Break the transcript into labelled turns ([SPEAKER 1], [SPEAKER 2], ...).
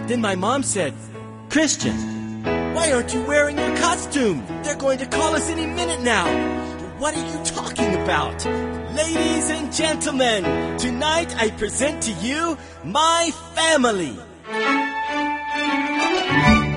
[SPEAKER 1] Then my mom said, "Christian, why aren't you wearing your costume? They're going to call us any minute now." "What are you talking about?" "Ladies and gentlemen, tonight I present to you my family."